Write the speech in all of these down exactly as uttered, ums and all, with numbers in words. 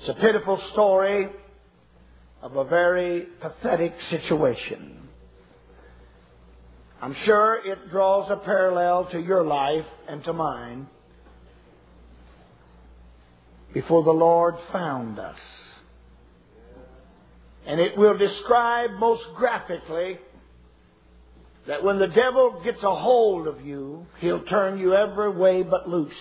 It's a pitiful story of a very pathetic situation. I'm sure it draws a parallel to your life and to mine before the Lord found us. And it will describe most graphically that when the devil gets a hold of you, he'll turn you every way but loose.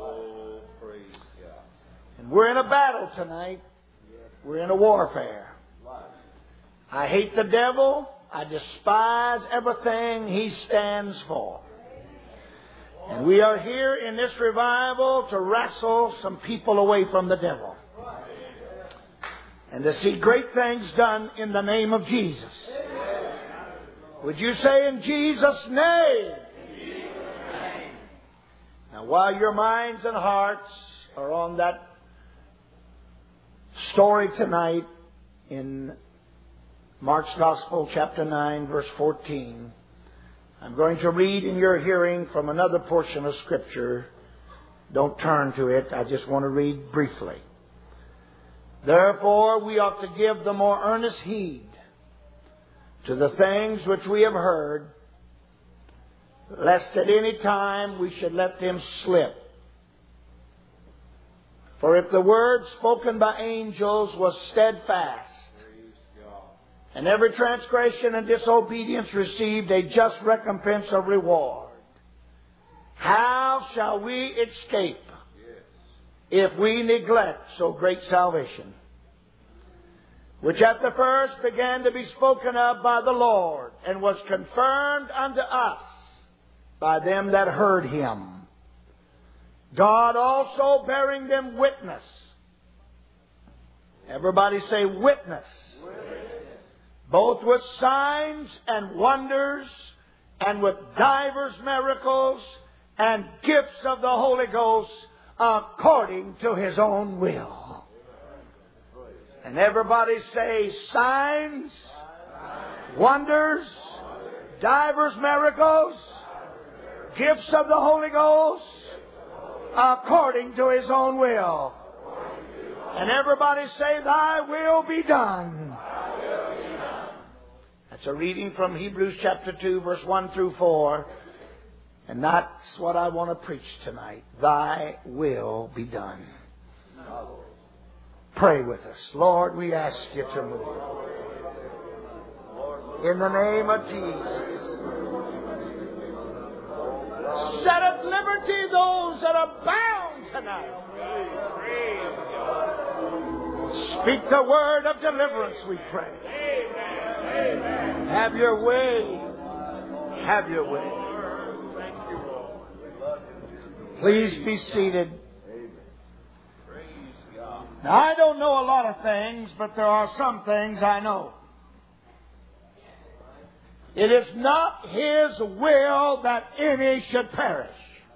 And we're in a battle tonight. We're in a warfare. I hate the devil. I despise everything he stands for. And we are here in this revival to wrestle some people away from the devil. And to see great things done in the name of Jesus. Would you say in Jesus' name? Now while your minds and hearts are on that story tonight in Mark's Gospel, chapter nine, verse fourteen. I'm going to read in your hearing from another portion of Scripture. Don't turn to it. I just want to read briefly. Therefore, we ought to give the more earnest heed to the things which we have heard, lest at any time we should let them slip. For if the word spoken by angels was steadfast, and every transgression and disobedience received a just recompense of reward, how shall we escape if we neglect so great salvation, which at the first began to be spoken of by the Lord, and was confirmed unto us by them that heard Him, God also bearing them witness. Everybody say witness. Both with signs and wonders, and with divers miracles and gifts of the Holy Ghost, according to His own will. And everybody say signs, wonders, divers miracles, gifts of the Holy Ghost, according to His own will. And everybody say, Thy will be done. That's a reading from Hebrews chapter two, verse one through four. And that's what I want to preach tonight. Thy will be done. Pray with us. Lord, we ask you to move. In the name of Jesus. Set at liberty those that are bound tonight. Speak the word of deliverance, we pray. Have your way. Have your way. Please be seated. Now, I don't know a lot of things, but there are some things I know. It is not His will that any should perish,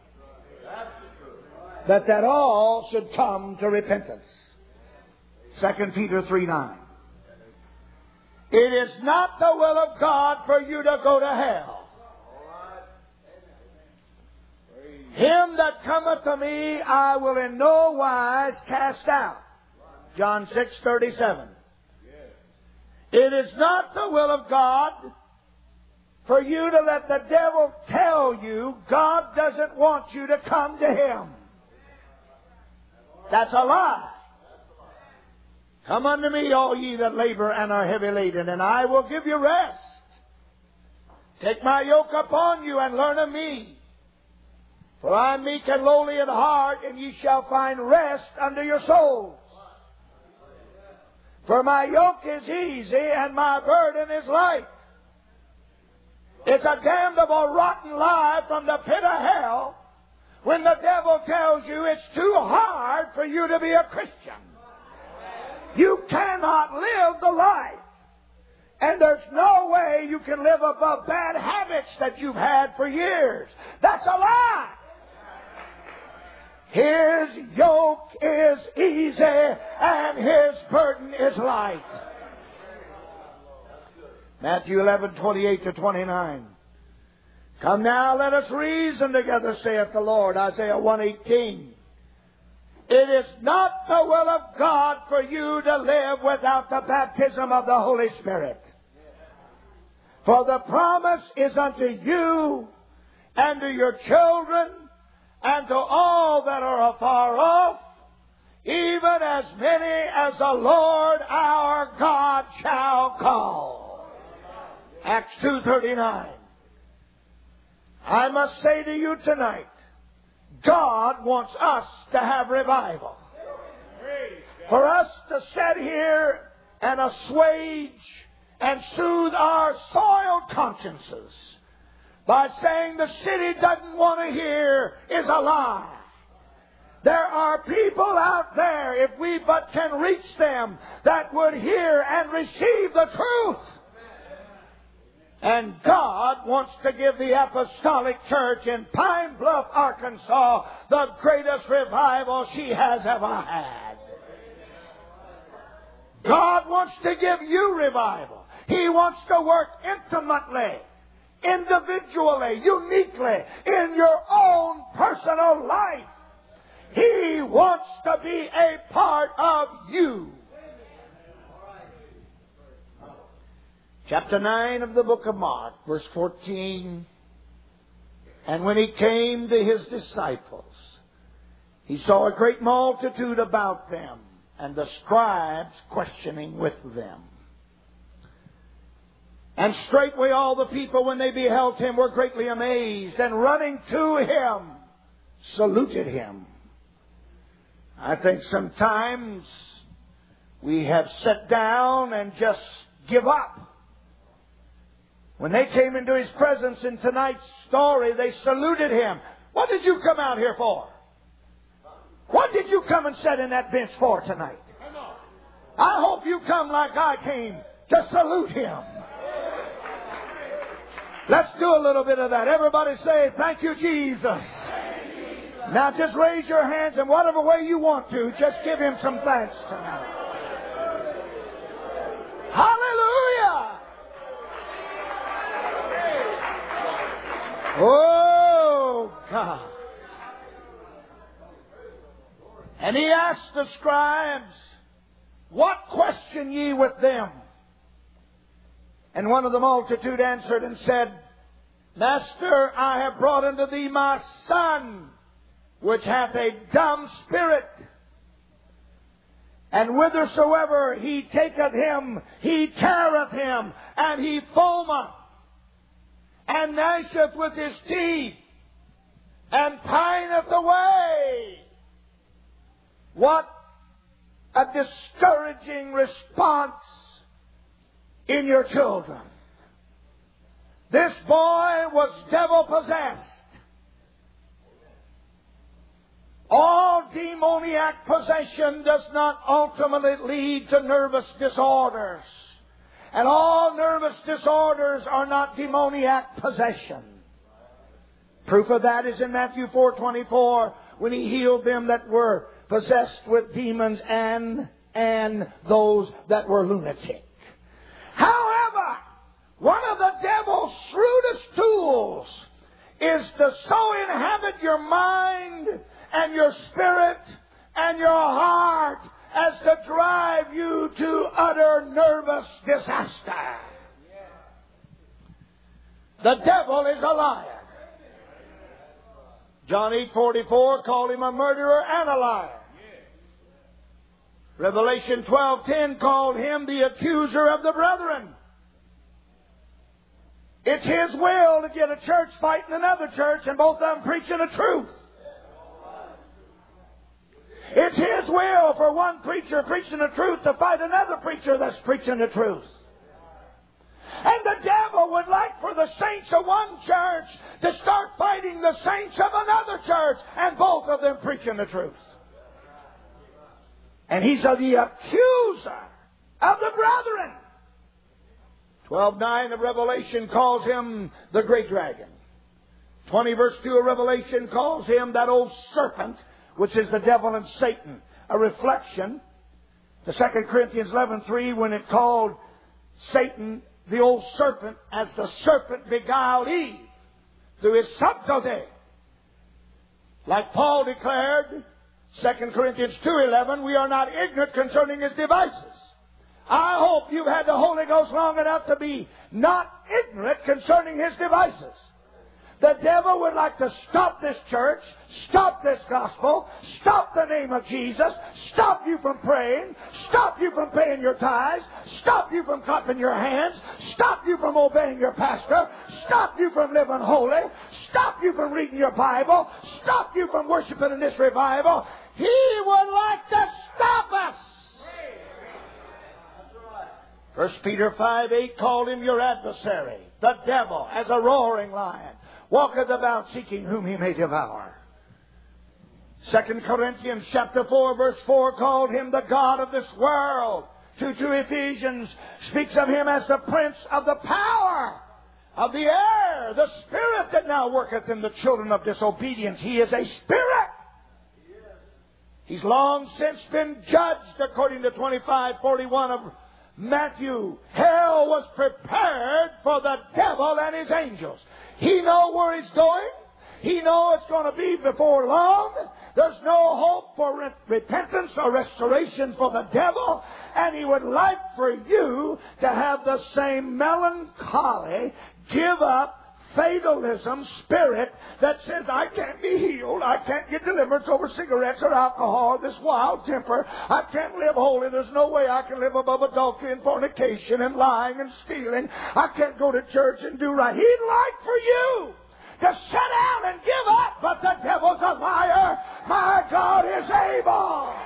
but that all should come to repentance. Second Peter three nine. It is not the will of God for you to go to hell. Him that cometh to me I will in no wise cast out. John six thirty-seven. It is not the will of God for you to let the devil tell you God doesn't want you to come to Him. That's a lie. Come unto me, all ye that labor and are heavy laden, and I will give you rest. Take my yoke upon you and learn of me. For I am meek and lowly in heart, and ye shall find rest unto your souls. For my yoke is easy and my burden is light. It's a damnable rotten lie from the pit of hell when the devil tells you it's too hard for you to be a Christian. You cannot live the life. And there's no way you can live above bad habits that you've had for years. That's a lie. His yoke is easy and His burden is light. Matthew eleven twenty-eight to twenty-nine. Come now, let us reason together, saith the Lord. Isaiah one eighteen. It is not the will of God for you to live without the baptism of the Holy Spirit. For the promise is unto you and to your children and to all that are afar off, even as many as the Lord our God shall call. Acts two thirty-nine. I must say to you tonight, God wants us to have revival. For us to sit here and assuage and soothe our soiled consciences by saying the city doesn't want to hear is a lie. There are people out there, if we but can reach them, that would hear and receive the truth. And God wants to give the Apostolic Church in Pine Bluff, Arkansas, the greatest revival she has ever had. God wants to give you revival. He wants to work intimately, individually, uniquely, in your own personal life. He wants to be a part of you. Chapter nine of the book of Mark, verse fourteen. And when he came to his disciples, he saw a great multitude about them, and the scribes questioning with them. And straightway all the people, when they beheld him, were greatly amazed, and running to him, saluted him. I think sometimes we have sat down and just give up. When they came into his presence in tonight's story, they saluted him. What did you come out here for? What did you come and sit in that bench for tonight? I hope you come like I came, to salute him. Let's do a little bit of that. Everybody say, thank you, Jesus. Now just raise your hands in whatever way you want to. Just give him some thanks tonight. Hallelujah! Oh, God. And he asked the scribes, what question ye with them? And one of the multitude answered and said, Master, I have brought unto thee my son, which hath a dumb spirit. And whithersoever he taketh him, he teareth him, and he foameth, and gnasheth with his teeth, and pineth away. What a discouraging response in your children. This boy was devil-possessed. All demoniac possession does not ultimately lead to nervous disorders. And all nervous disorders are not demoniac possession. Proof of that is in Matthew four twenty-four, when he healed them that were possessed with demons and, and those that were lunatic. However, one of the devil's shrewdest tools is to so inhabit your mind and your spirit and your heart as to drive you to utter nervous disaster. The devil is a liar. John eight forty-four called him a murderer and a liar. Revelation twelve ten called him the accuser of the brethren. It's his will to get a church fighting another church and both of them preaching the truth. It's his will for one preacher preaching the truth to fight another preacher that's preaching the truth. And the devil would like for the saints of one church to start fighting the saints of another church, and both of them preaching the truth. And he's the accuser of the brethren. twelve nine of Revelation calls him the great dragon. twenty verse two of Revelation calls him that old serpent, which is the devil and Satan. A reflection. The Second Corinthians eleven three, when it called Satan the old serpent, as the serpent beguiled Eve through his subtlety. Like Paul declared, Second Corinthians two eleven, we are not ignorant concerning his devices. I hope you've had the Holy Ghost long enough to be not ignorant concerning his devices. The devil would like to stop this church, stop this gospel, stop the name of Jesus, stop you from praying, stop you from paying your tithes, stop you from clapping your hands, stop you from obeying your pastor, stop you from living holy, stop you from reading your Bible, stop you from worshiping in this revival. He would like to stop us. First Peter five eight called him your adversary, the devil, as a roaring lion, walketh about seeking whom he may devour. Second Corinthians chapter four verse four called him the God of this world. Two to Ephesians speaks of him as the prince of the power of the air, the spirit that now worketh in the children of disobedience. He is a spirit. He's long since been judged according to twenty-five forty-one of Matthew. Hell was prepared for the devil and his angels. He knows where he's going. He knows it's going to be before long. There's no hope for re- repentance or restoration for the devil. And he would like for you to have the same melancholy, give up, fatalism spirit that says, I can't be healed, I can't get deliverance over cigarettes or alcohol, this wild temper, I can't live holy, there's no way I can live above adultery and fornication and lying and stealing, I can't go to church and do right. He'd like for you to sit down and give up, but the devil's a liar. My God is able.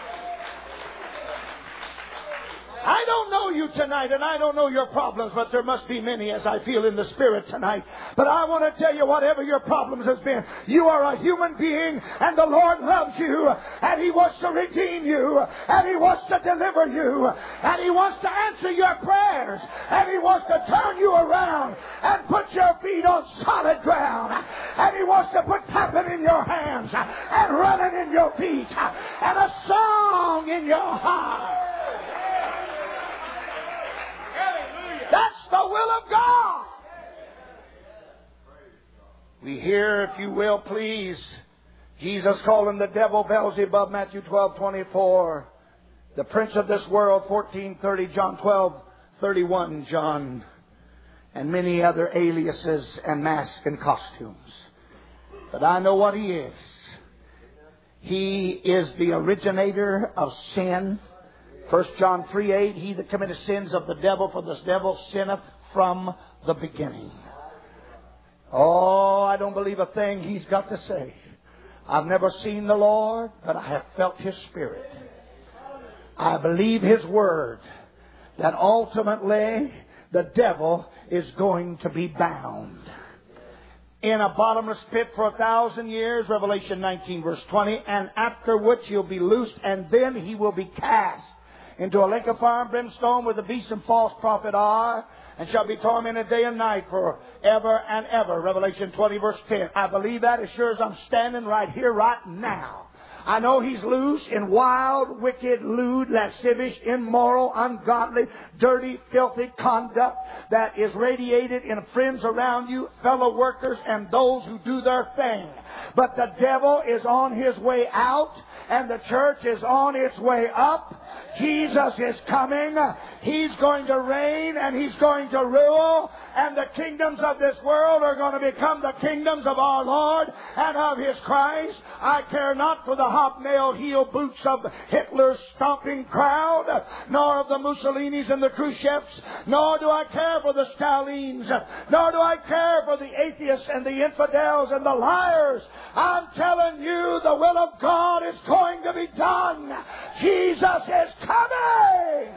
I don't know you tonight, and I don't know your problems, but there must be many as I feel in the Spirit tonight. But I want to tell you, whatever your problems has been, you are a human being, and the Lord loves you, and He wants to redeem you, and He wants to deliver you, and He wants to answer your prayers, and He wants to turn you around and put your feet on solid ground, and He wants to put clapping in your hands, and running in your feet, and a song in your heart. That's the will of God. We hear, if you will, please, Jesus calling the devil Beelzebub, Matthew twelve twenty-four. The prince of this world, fourteen thirty, John twelve thirty-one, John. And many other aliases and masks and costumes. But I know what he is. He is the originator of sin. First John three eight, he that committeth sins of the devil, for this devil sinneth from the beginning. Oh, I don't believe a thing he's got to say. I've never seen the Lord, but I have felt His Spirit. I believe His Word, that ultimately the devil is going to be bound in a bottomless pit for a thousand years, Revelation nineteen verse twenty, and after which he'll be loosed, and then he will be cast into a lake of fire and brimstone where the beast and false prophet are, and shall be tormented day and night for ever and ever. Revelation twenty verse ten. I believe that as sure as I'm standing right here, right now. I know he's loose in wild, wicked, lewd, lascivious, immoral, ungodly, dirty, filthy conduct that is radiated in friends around you, fellow workers, and those who do their thing. But the devil is on his way out, and the church is on its way up. Jesus is coming. He's going to reign and He's going to rule. And the kingdoms of this world are going to become the kingdoms of our Lord and of His Christ. I care not for the hobnailed heel boots of Hitler's stomping crowd, nor of the Mussolinis and the Khrushchevs, nor do I care for the Stalins, nor do I care for the atheists and the infidels and the liars. I'm telling you, the will of God is going to be done. Jesus is coming.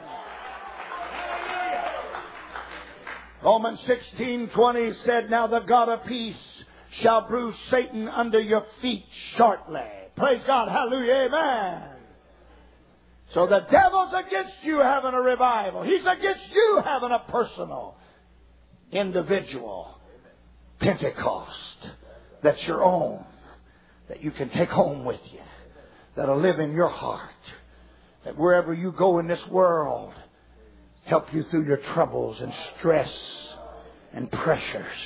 Romans sixteen twenty said, now the God of peace shall bruise Satan under your feet shortly. Praise God. Hallelujah. Amen. So the devil's against you having a revival. He's against you having a personal, individual Pentecost that's your own, that you can take home with you, that'll live in your heart, that wherever you go in this world, help you through your troubles and stress and pressures.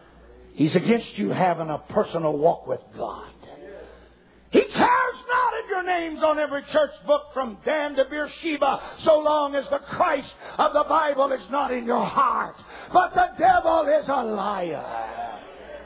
He's against you having a personal walk with God. He cares not if you're names on every church book from Dan to Beersheba, so long as the Christ of the Bible is not in your heart. But the devil is a liar.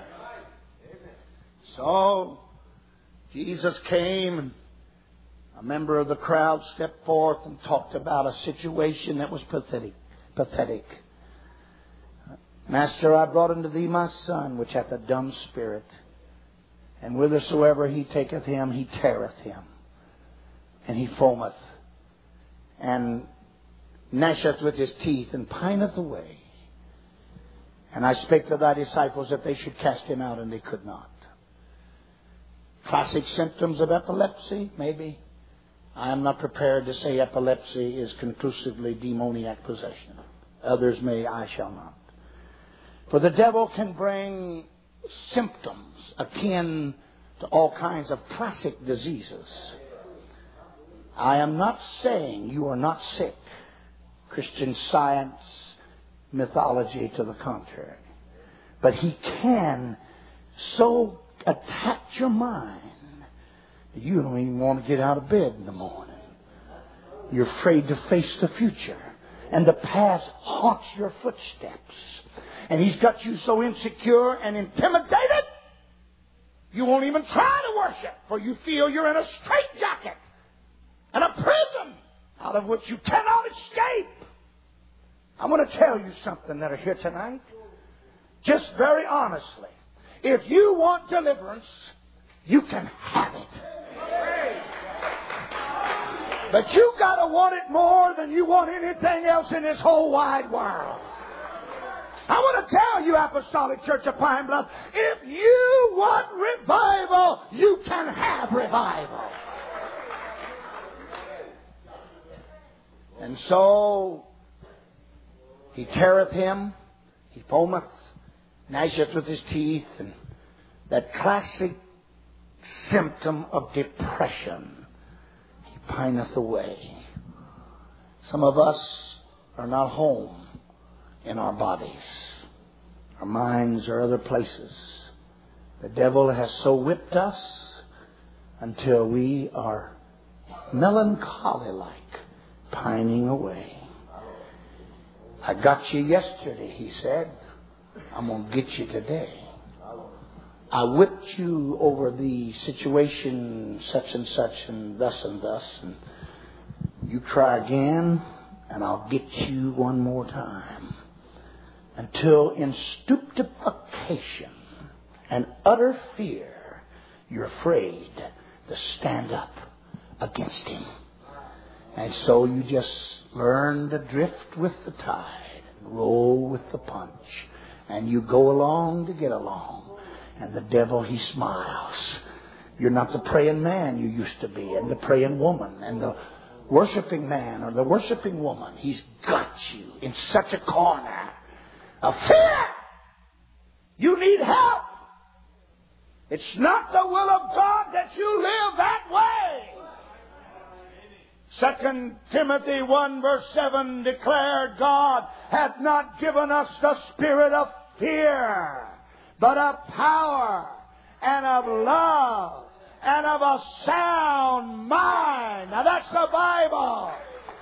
So, Jesus came, and a member of the crowd stepped forth and talked about a situation that was pathetic. Pathetic. Master, I brought unto thee my son, which hath a dumb spirit. And whithersoever he taketh him, he teareth him. And he foameth, and gnasheth with his teeth, and pineth away. And I spake to thy disciples that they should cast him out, and they could not. Classic symptoms of epilepsy, maybe. I am not prepared to say epilepsy is conclusively demoniac possession. Others may, I shall not. For the devil can bring symptoms akin to all kinds of classic diseases. I am not saying you are not sick. Christian Science, mythology to the contrary. But he can so attack your mind that you don't even want to get out of bed in the morning. You're afraid to face the future. And the past haunts your footsteps. And he's got you so insecure and intimidated, you won't even try to worship, for you feel you're in a straitjacket and a prison out of which you cannot escape. I want to tell you something that are here tonight. Just very honestly. If you want deliverance, you can have it. But you got to want it more than you want anything else in this whole wide world. I want to tell you, Apostolic Church of Pine Bluff, if you want revival, you can have revival. And so, he teareth him, he foameth, gnasheth with his teeth, and that classic symptom of depression, he pineth away. Some of us are not home in our bodies. Our minds are other places. The devil has so whipped us until we are melancholy-like, pining away. I got you yesterday, he said. I'm going to get you today. I whipped you over the situation such and such and thus and thus. And you try again, and I'll get you one more time. Until in stupefaction and utter fear, you're afraid to stand up against him. And so you just learn to drift with the tide, and roll with the punch. And you go along to get along. And the devil, he smiles. You're not the praying man you used to be, and the praying woman, and the worshiping man or the worshiping woman. He's got you in such a corner of fear. You need help. It's not the will of God that you live that way. Second Timothy one verse seven declared, God hath not given us the spirit of fear, but of power and of love and of a sound mind. Now that's the Bible.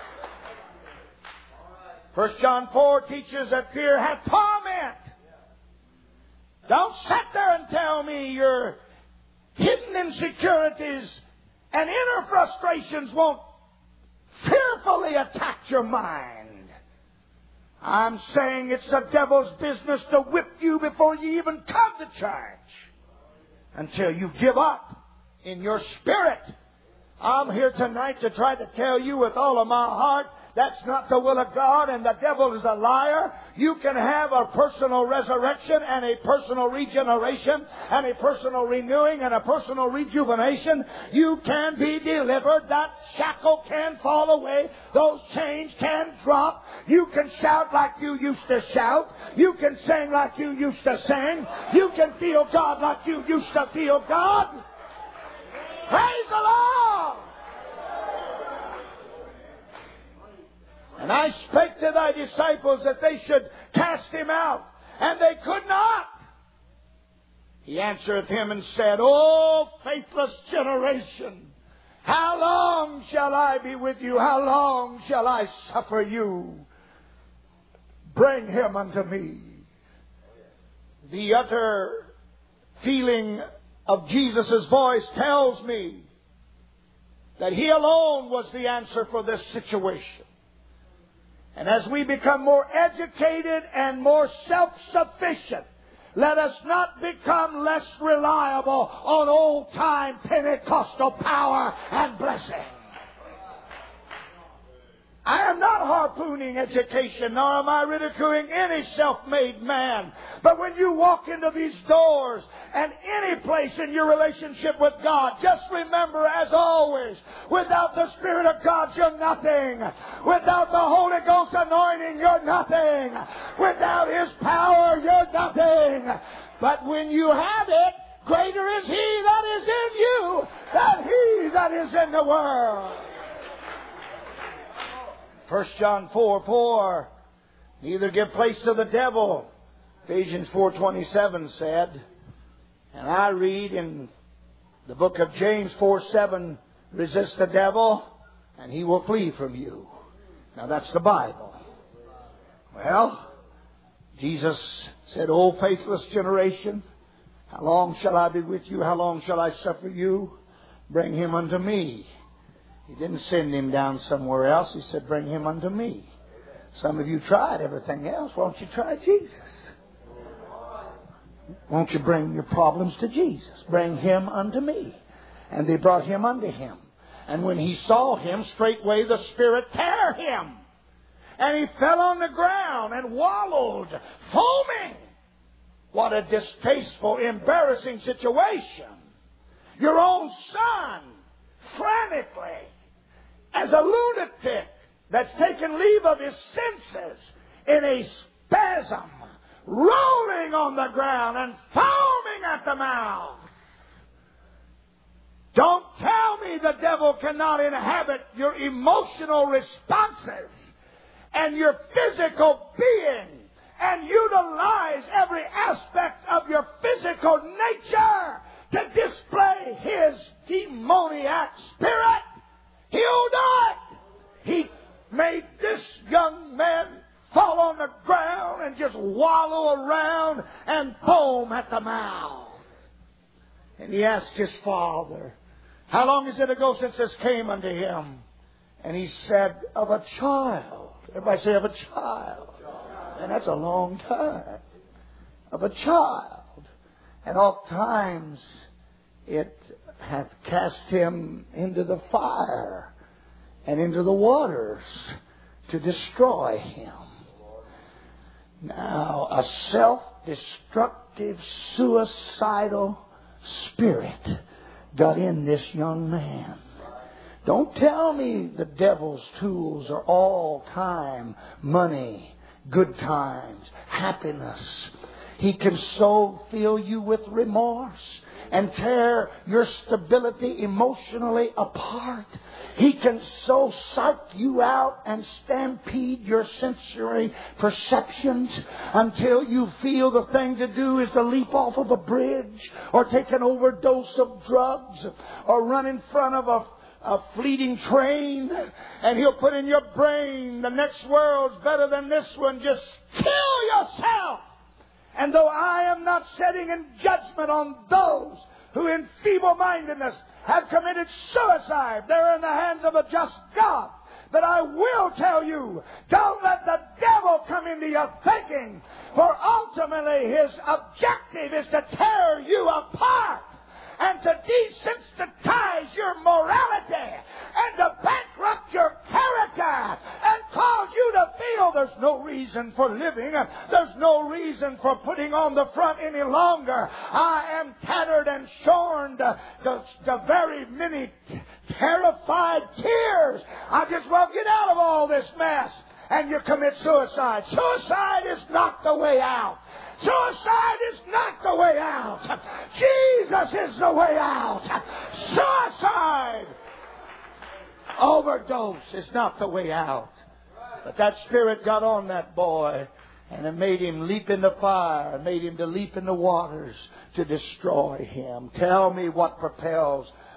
First John four teaches that fear hath torment. Don't sit there and tell me your hidden insecurities and inner frustrations won't fearfully attack your mind. I'm saying it's the devil's business to whip you before you even come to church, until you give up in your spirit. I'm here tonight to try to tell you with all of my heart, that's not the will of God, and the devil is a liar. You can have a personal resurrection and a personal regeneration and a personal renewing and a personal rejuvenation. You can be delivered. That shackle can fall away. Those chains can drop. You can shout like you used to shout. You can sing like you used to sing. You can feel God like you used to feel God. Praise the Lord! And I spake to thy disciples that they should cast him out, and they could not. He answereth him and said, O faithless generation, How long shall I be with you? How long shall I suffer you? Bring him unto me. The utter feeling of Jesus' voice tells me that he alone was the answer for this situation. And as we become more educated and more self-sufficient, let us not become less reliable on old-time Pentecostal power and blessing. I am not harpooning education, nor am I ridiculing any self-made man. But when you walk into these doors and any place in your relationship with God, just remember, as always, without the Spirit of God, you're nothing. Without the Holy Ghost anointing, you're nothing. Without His power, you're nothing. But when you have it, greater is He that is in you than he that is in the world. First John four four, neither give place to the devil, Ephesians four twenty-seven said. And I read in the book of James four seven, resist the devil and he will flee from you. Now that's the Bible. Well, Jesus said, O faithless generation, how long shall I be with you? How long shall I suffer you? Bring him unto me. He didn't send him down somewhere else. He said, bring him unto me. Some of you tried everything else. Won't you try Jesus? Won't you bring your problems to Jesus? Bring him unto me. And they brought him unto him. And when he saw him, straightway the Spirit tear him. And he fell on the ground and wallowed, foaming. What a distasteful, embarrassing situation. Your own son, frantically, as a lunatic that's taken leave of his senses, in a spasm, rolling on the ground and foaming at the mouth. Don't tell me the devil cannot inhabit your emotional responses and your physical being and utilize every aspect of your physical nature to display his demoniac spirit. He'll do it. He made this young man fall on the ground and just wallow around and foam at the mouth. And he asked his father, how long is it ago since this came unto him? And he said, of a child. Everybody say, of a child. And that's a long time. Of a child. And oft times it hath cast him into the fire and into the waters to destroy him. Now, a self-destructive, suicidal spirit got in this young man. Don't tell me the devil's tools are all time, money, good times, happiness. He can so fill you with remorse and tear your stability emotionally apart. He can so psych you out and stampede your sensory perceptions until you feel the thing to do is to leap off of a bridge or take an overdose of drugs or run in front of a A fleeting train, and he'll put in your brain, the next world's better than this one. Just kill yourself. And though I am not setting in judgment on those who in feeble-mindedness have committed suicide, they're in the hands of a just God. But I will tell you, don't let the devil come into your thinking, for ultimately his objective is to tear you apart and to desensitize your morality and to bankrupt your character and cause you to feel there's no reason for living. There's no reason for putting on the front any longer. I am tattered and shorn to, to, to very many terrified tears. I just want to get out of all this mess. And you commit suicide. Suicide is not the way out. Suicide is not the way out. Jesus is the way out. Suicide, overdose is not the way out. But that spirit got on that boy and it made him leap in the fire, it made him to leap in the waters to destroy him. Tell me what propels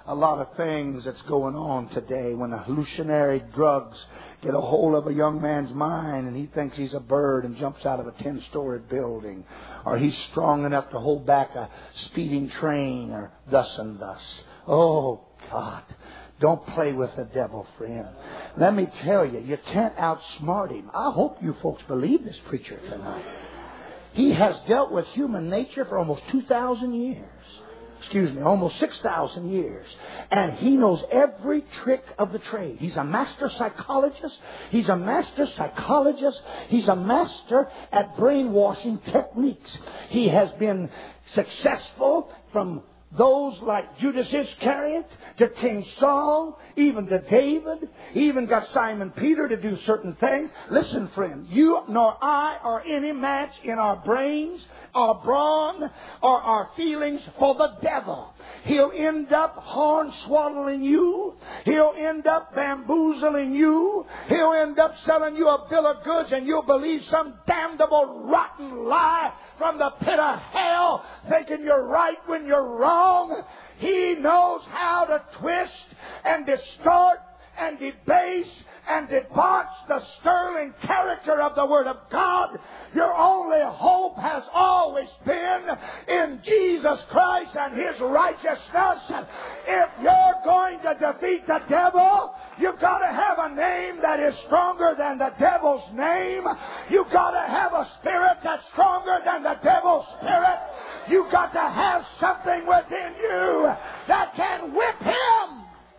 a lot of things that's going on today when the hallucinatory drugs get a hold of a young man's mind and he thinks he's a bird and jumps out of a ten-story building, or he's strong enough to hold back a speeding train, or thus and thus. Oh, God. Don't play with the devil, friend. Let me tell you, you can't outsmart him. I hope you folks believe this preacher tonight. He has dealt with human nature for almost two thousand years. Excuse me, almost six thousand years. And he knows every trick of the trade. He's a master psychologist. He's a master psychologist. He's a master at brainwashing techniques. He has been successful from those like Judas Iscariot to King Saul, even to David. He even got Simon Peter to do certain things. Listen, friend, you nor I are any match in our brains, our brawn, or our feelings for the devil. He'll end up horn-swaddling you. He'll end up bamboozling you. He'll end up selling you a bill of goods, and you'll believe some damnable, rotten lie from the pit of hell, thinking you're right when you're wrong. He knows how to twist and distort and debase and debauch the sterling character of the Word of God. Your only hope has always been in Jesus Christ and His righteousness. If you're going to defeat the devil, you've got to have a name that is stronger than the devil's name. You've got to have a spirit that's stronger than the devil's spirit. You've got to have something within you that can whip him.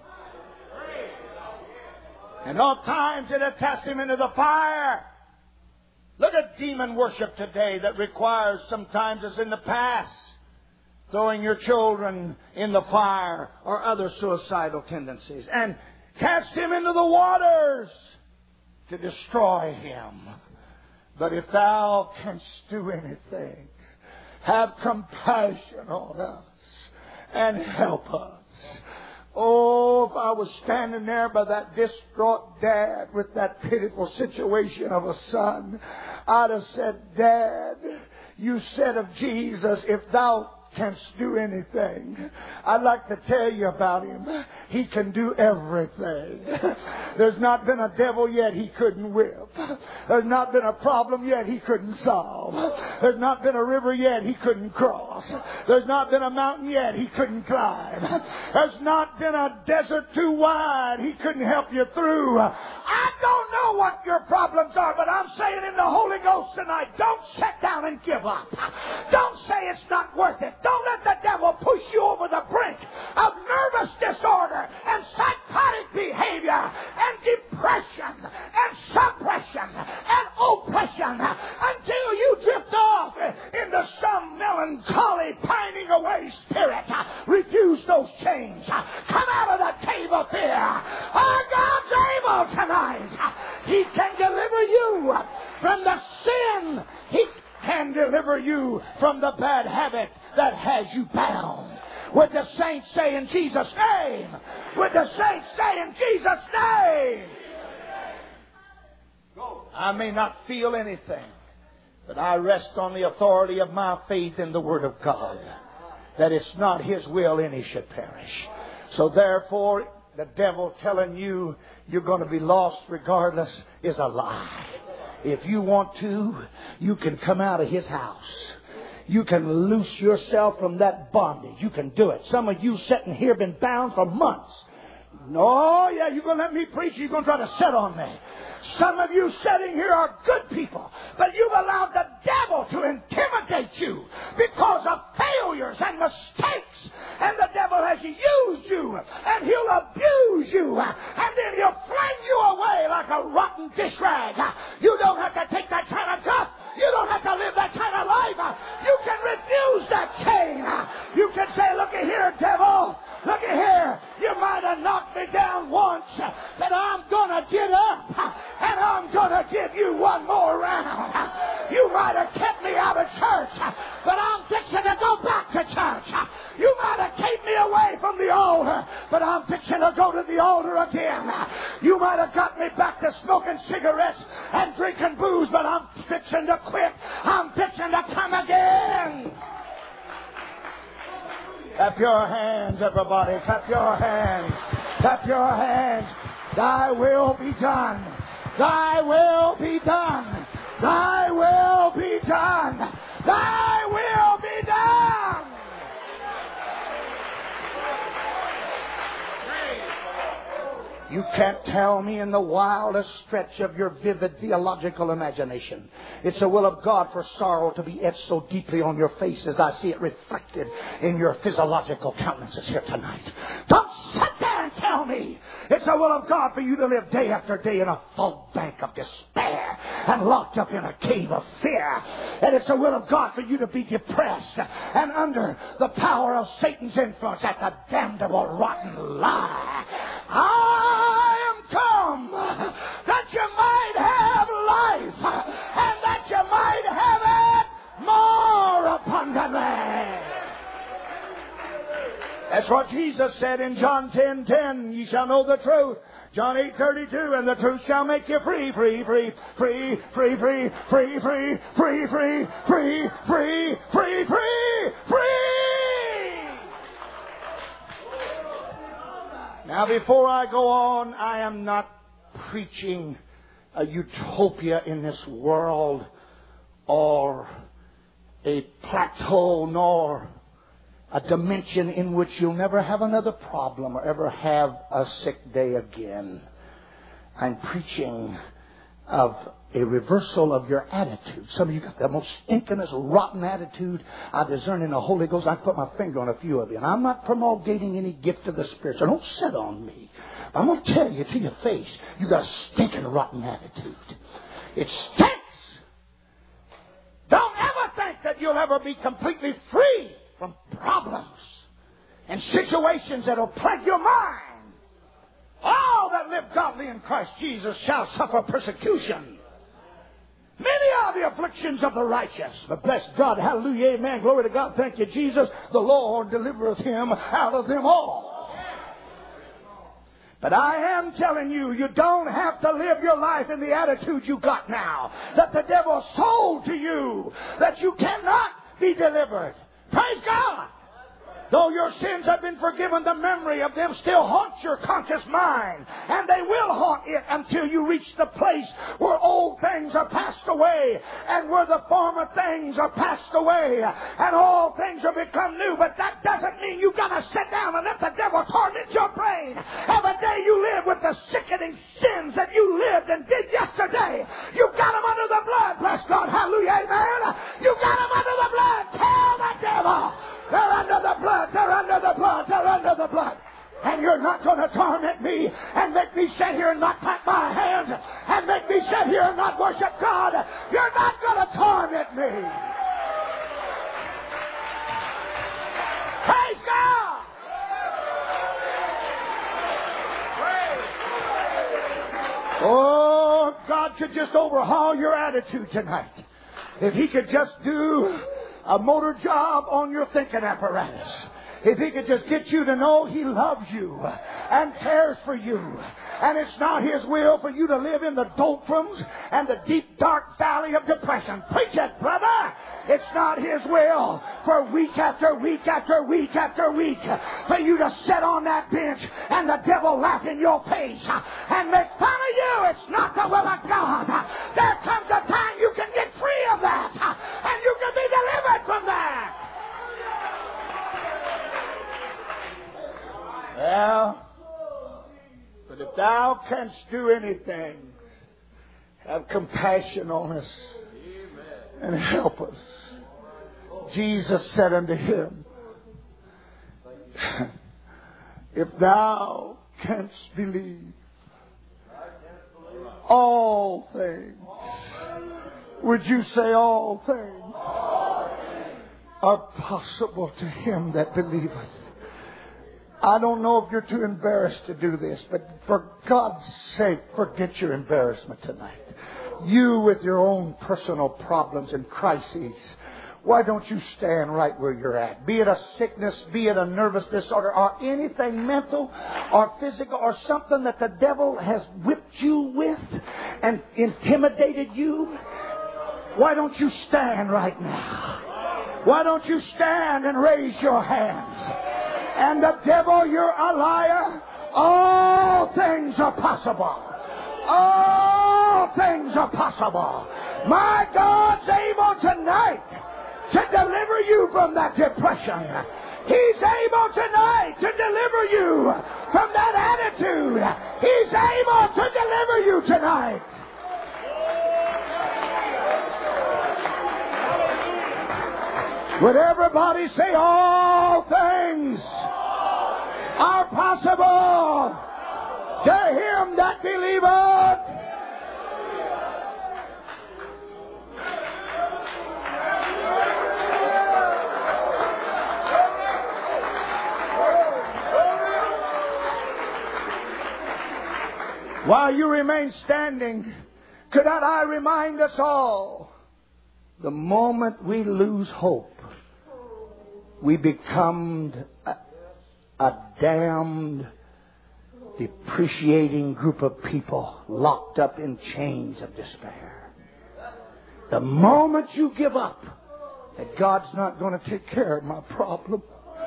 And all times it'll cast him into the fire. Look at demon worship today that requires, sometimes as in the past, throwing your children in the fire or other suicidal tendencies. And cast him into the waters to destroy him. But if thou canst do anything, have compassion on us and help us. Oh, if I was standing there by that distraught dad with that pitiful situation of a son, I'd have said, Dad, you said of Jesus, if thou canst do anything. I'd like to tell you about him. He can do everything. There's not been a devil yet he couldn't whip. There's not been a problem yet he couldn't solve. There's not been a river yet he couldn't cross. There's not been a mountain yet he couldn't climb. There's not been a desert too wide he couldn't help you through. I don't know what your problems are, but I'm saying in the Holy Ghost tonight, don't sit down and give up. Don't say it's not worth it. Don't let the devil push you over the brink of nervous disorder and psychotic behavior and depression and suppression and oppression until you drift off into some melancholy, pining away spirit. Refuse those chains. Come out of the cave of fear. Our God's able tonight. He can deliver you from the sin. He can deliver you from the bad habit that has you bound. Would the saints say in Jesus' name? Would the saints say in Jesus' name? I may not feel anything, but I rest on the authority of my faith in the Word of God, that it's not His will any should perish. So therefore, the devil telling you you're going to be lost regardless is a lie. If you want to, you can come out of his house. You can loose yourself from that bondage. You can do it. Some of you sitting here been bound for months. No, yeah, you're going to let me preach. You're going to try to sit on me. Some of you sitting here are good people, but you've allowed the devil to intimidate you because of failures and mistakes. And the devil has used you, and he'll abuse you, and then he'll fling you away like a rotten dish rag. You don't have to take that kind of stuff. You don't have to live that kind of life. You can refuse that chain. You can say, look at here, devil. Look at here. You might have knocked me down once, but I'm going to get up, and I'm going to give you one more round. You might have kept me out of church, but I'm fixing to go back to church. You might have kept me away from the altar, but I'm fixing to go to the altar again. You might have got me back to smoking cigarettes and drinking booze, but I'm fixing to quit. I'm fixing to come again. Clap your hands, everybody. Clap your hands. Clap your hands. Thy will be done. Thy will be done. Thy will be done. Thy will be done. You can't tell me in the wildest stretch of your vivid theological imagination. It's the will of God for sorrow to be etched so deeply on your face as I see it reflected in your physiological countenances here tonight. Don't sit there and tell me it's the will of God for you to live day after day in a fog bank of despair and locked up in a cave of fear. And it's the will of God for you to be depressed and under the power of Satan's influence. That's a damnable, rotten lie. I am come that you might have life and that you might have it more abundantly. That's what Jesus said in John ten ten. Ye shall know the truth. John eight thirty-two. And the truth shall make you free, free, free, free, free, free, free, free, free, free, free, free, free, free, free. Now, before I go on, I am not preaching a utopia in this world or a plateau nor a dimension in which you'll never have another problem or ever have a sick day again. I'm preaching of a reversal of your attitude. Some of you got the most stinkingest, rotten attitude I discern in the Holy Ghost. I put my finger on a few of you. And I'm not promulgating any gift of the Spirit, so don't sit on me. I'm going to tell you to your face, you got a stinking, rotten attitude. It stinks. Don't ever think that you'll ever be completely free from problems and situations that will plague your mind. All that live godly in Christ Jesus shall suffer persecution. Many are the afflictions of the righteous. But bless God, hallelujah, amen, glory to God, thank you, Jesus. The Lord delivereth him out of them all. But I am telling you, you don't have to live your life in the attitude you got now. That the devil sold to you. That you cannot be delivered. Praise God. Though your sins have been forgiven, the memory of them still haunts your conscious mind. And they will haunt it until you reach the place where old things are passed away and where the former things are passed away and all things are become new. But that doesn't mean you've got to sit down and let the devil torment your brain every day you live with the sickening sins that you lived and did yesterday. You've got them under the blood. Bless God. Hallelujah. Amen. You've got them under the blood. Tell the devil. They're under the blood. They're under the blood. They're under the blood. And you're not going to torment me and make me sit here and not clap my hands and make me sit here and not worship God. You're not going to torment me. Praise God. Oh, God could just overhaul your attitude tonight. If He could just do a motor job on your thinking apparatus. If He could just get you to know He loves you and cares for you. And it's not His will for you to live in the doldrums and the deep dark valley of depression. Preach it, brother. It's not His will for week after week after week after week for you to sit on that bench and the devil laugh in your face and make fun of you. It's not the will of God. There comes a time you can get free of that and you can be delivered from that. Well, but if thou canst do anything, have compassion on us and help us. Jesus said unto him, if thou canst believe, all things, would you say all things, are possible to him that believeth. I don't know if you're too embarrassed to do this, but for God's sake, forget your embarrassment tonight. You with your own personal problems and crises, why don't you stand right where you're at? Be it a sickness, be it a nervous disorder, or anything mental or physical or something that the devil has whipped you with and intimidated you. Why don't you stand right now? Why don't you stand and raise your hands? And the devil, you're a liar. All things are possible. All things are possible. My God's able tonight to deliver you from that depression. He's able tonight to deliver you from that attitude. He's able to deliver you tonight. Would everybody say all things are possible to him that believeth? While you remain standing, could not I remind us all, the moment we lose hope, we become a, a damned, depreciating group of people locked up in chains of despair. The moment you give up that God's not going to take care of my problem,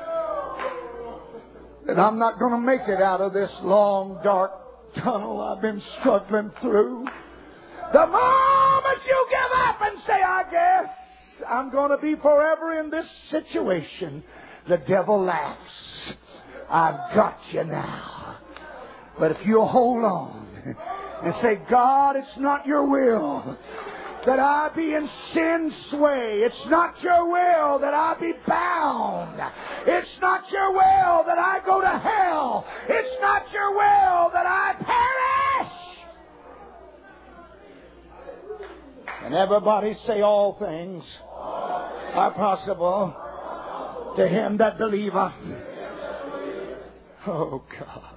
that I'm not going to make it out of this long, dark tunnel I've been struggling through, the moment you give up and say, I guess I'm going to be forever in this situation, the devil laughs. I've got you now. But if you hold on and say, God, it's not your will that I be in sin's sway. It's not your will that I be bound. It's not your will that I go to hell. It's not your will that I perish. And everybody say, all things are possible to him that believeth. Oh, God.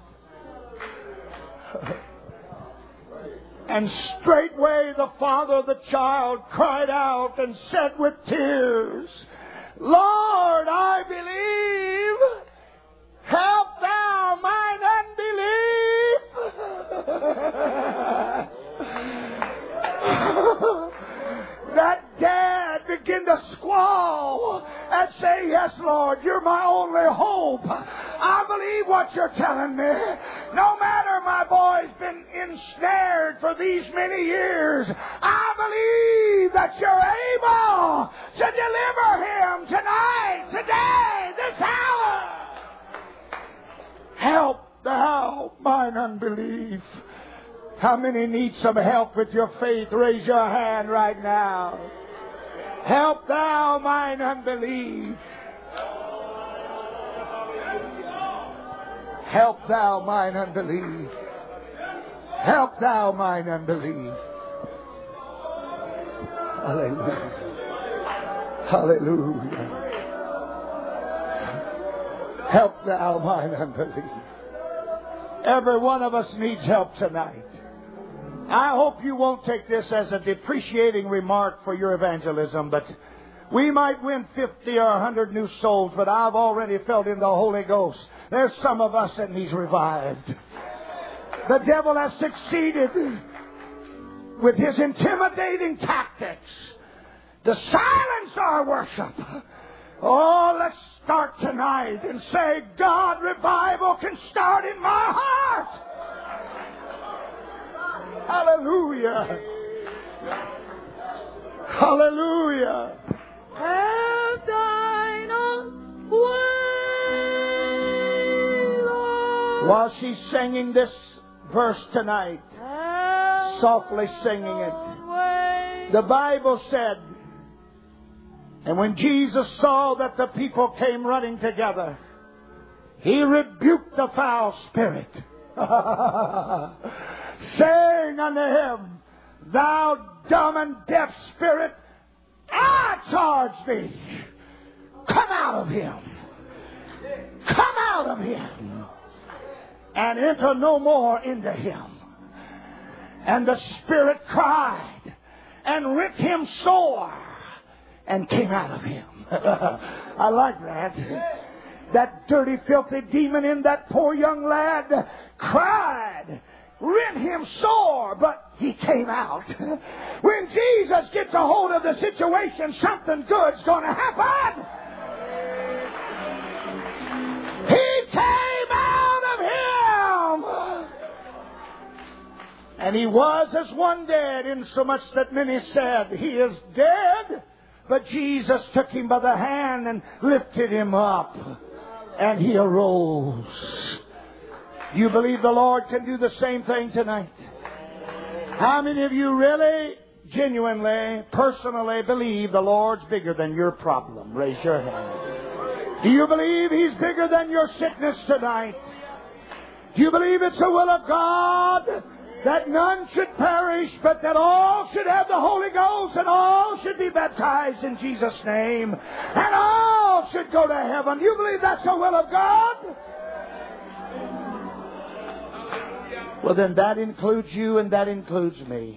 And straightway the father of the child cried out and said with tears, Lord, I believe. Help thou mine unbelief. That dad began to squall and say, yes, Lord, you're my only hope. I believe what you're telling me. No matter my boy's been ensnared for these many years, I believe that you're able to deliver him tonight, today, this hour. Help thou mine unbelief. How many need some help with your faith? Raise your hand right now. Help thou mine unbelief. Help thou mine unbelief. Help thou mine unbelief. Hallelujah. Hallelujah. Help thou mine unbelief. Every one of us needs help tonight. I hope you won't take this as a depreciating remark for your evangelism, but we might win fifty or one hundred new souls, but I've already felt in the Holy Ghost there's some of us that needs revived. The devil has succeeded with his intimidating tactics to silence our worship. Oh, let's start tonight and say, God, revival can start in my heart. Hallelujah. Hallelujah. Have thine own way, Lord. While she's singing this verse tonight, have softly singing it, the Bible said, and when Jesus saw that the people came running together, he rebuked the foul spirit, saying unto him, thou dumb and deaf spirit, I charge thee, come out of him. Come out of him. And enter no more into him. And the spirit cried and rent him sore and came out of him. I like that. That dirty, filthy demon in that poor young lad cried, rent him sore, but he came out. When Jesus gets a hold of the situation, something good's going to happen. He came out of him. And he was as one dead, insomuch that many said, he is dead. But Jesus took him by the hand and lifted him up. And he arose. Do you believe the Lord can do the same thing tonight? How many of you really, genuinely, personally believe the Lord's bigger than your problem? Raise your hand. Do you believe He's bigger than your sickness tonight? Do you believe it's the will of God that none should perish, but that all should have the Holy Ghost and all should be baptized in Jesus' name and all should go to heaven? Do you believe that's the will of God? Well, then that includes you and that includes me.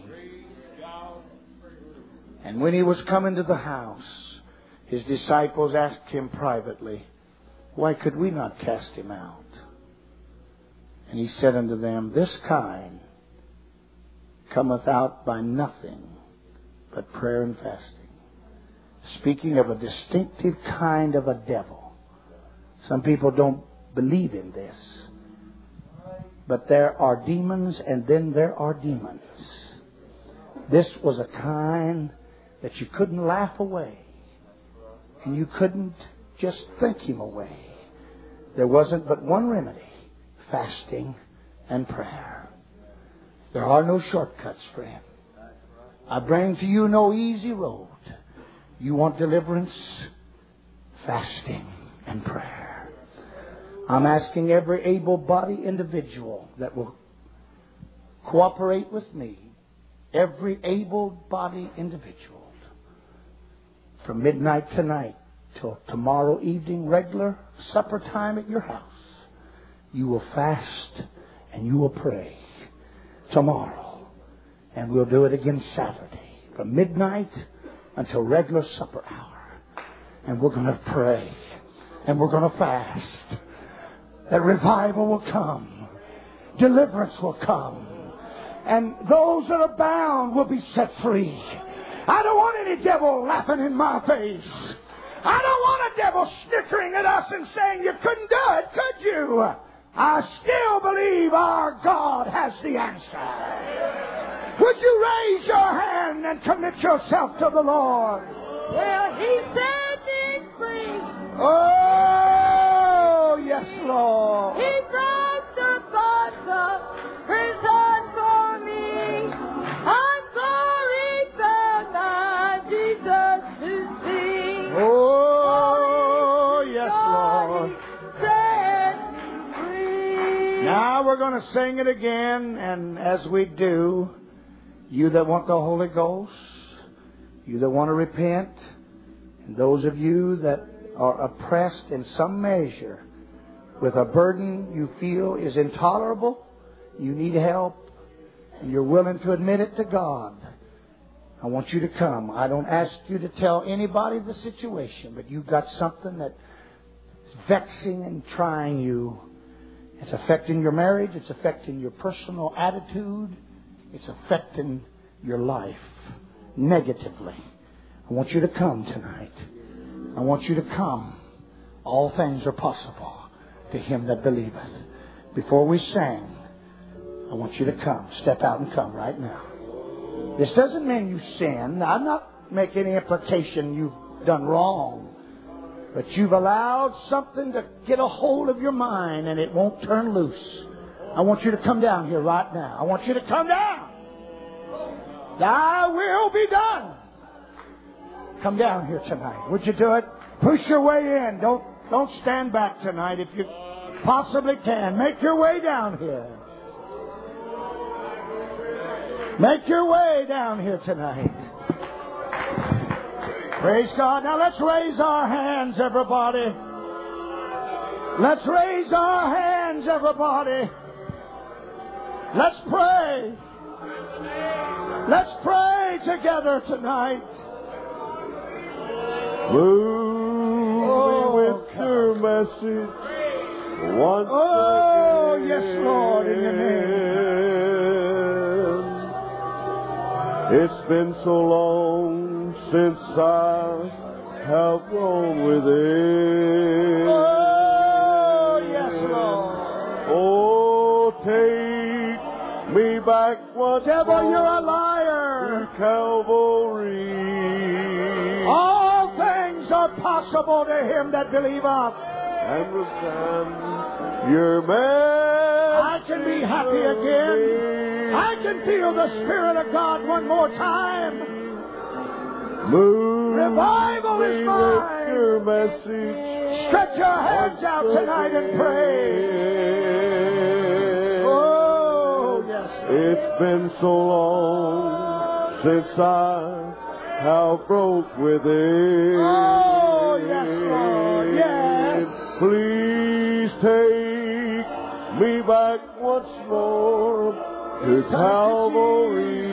And when he was coming to the house, his disciples asked him privately, why could we not cast him out? And he said unto them, this kind cometh out by nothing but prayer and fasting. Speaking of a distinctive kind of a devil. Some people don't believe in this. But there are demons and then there are demons. This was a kind that you couldn't laugh away. And you couldn't just think him away. There wasn't but one remedy. Fasting and prayer. There are no shortcuts, friend. I bring to you no easy road. You want deliverance? Fasting and prayer. I'm asking every able-bodied individual that will cooperate with me, every able-bodied individual, from midnight tonight till tomorrow evening, regular supper time at your house, you will fast and you will pray tomorrow. And we'll do it again Saturday, from midnight until regular supper hour. And we're going to pray and we're going to fast. That revival will come. Deliverance will come. And those that are bound will be set free. I don't want any devil laughing in my face. I don't want a devil snickering at us and saying, you couldn't do it, could you? I still believe our God has the answer. Would you raise your hand and commit yourself to the Lord? Well, He set me free. Oh, yes, Lord. He broke the bonds of prison for me. I'm sorry, found my Jesus to see. Oh, yes, Lord. Set me free. Now we're going to sing it again, and as we do, you that want the Holy Ghost, you that want to repent, and those of you that are oppressed in some measure with a burden you feel is intolerable, you need help, and you're willing to admit it to God, I want you to come. I don't ask you to tell anybody the situation, but you've got something that's vexing and trying you. It's affecting your marriage. It's affecting your personal attitude. It's affecting your life negatively. I want you to come tonight. I want you to come. All things are possible to him that believeth. Before we sing, I want you to come. Step out and come right now. This doesn't mean you sin. I'm not making any implication you've done wrong. But you've allowed something to get a hold of your mind and it won't turn loose. I want you to come down here right now. I want you to come down. Thy will be done. Come down here tonight. Would you do it? Push your way in. Don't, don't stand back tonight if you possibly can. Make your way down here. Make your way down here tonight. Praise God. Now let's raise our hands, everybody. Let's raise our hands, everybody. Let's pray. Let's pray together tonight. Move Oh, with your message once Oh, again. yes, Lord, in your name. It's been so long since I have grown within. Oh, yes, Lord. Oh, take me back once Devil, more you're a liar. to Calvary. All things are possible to him that believeth. And with them, your man. I can be happy again. I can feel the Spirit of God one more time. Move Revival me is with mine. your message. Stretch your hands out tonight and pray. Oh, yes. It's been so long since I have broke within. Oh, yes, Lord, yes. Please take me back once more to Calvary.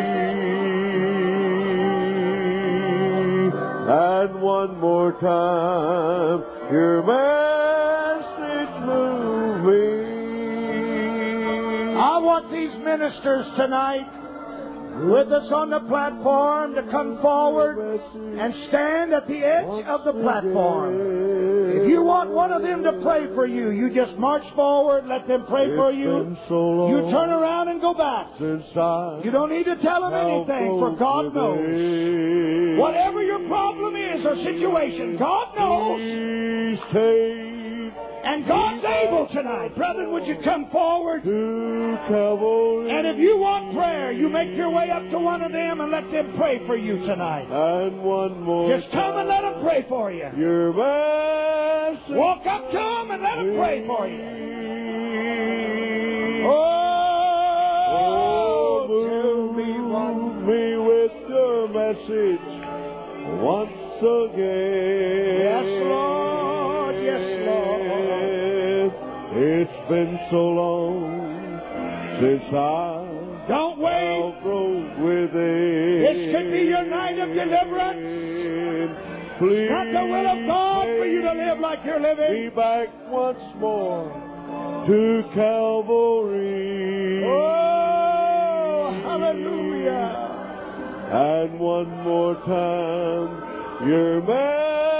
And one more time, your message move me. I want these ministers tonight with us on the platform to come forward and stand at the edge of the platform. If you want one of them to pray for you, you just march forward, let them pray for you. You turn around and go back. You don't need to tell them anything, for God knows. Whatever your problem is or situation, God knows. And God's able tonight. Brethren, would you come forward? And if you want prayer, you make your way up to one of them and let them pray for you tonight. And one more. Just come and let them pray for you. Your message. Walk up to them and let them pray for you. Oh, move me one. me with your message once again. Yes, Lord. Yes, Lord. It's been so long since I Don't wait. broke within. This could be your night of deliverance. Please Not the will of God for you to live like you're be living. back once more to Calvary. Oh, hallelujah. And one more time, your man.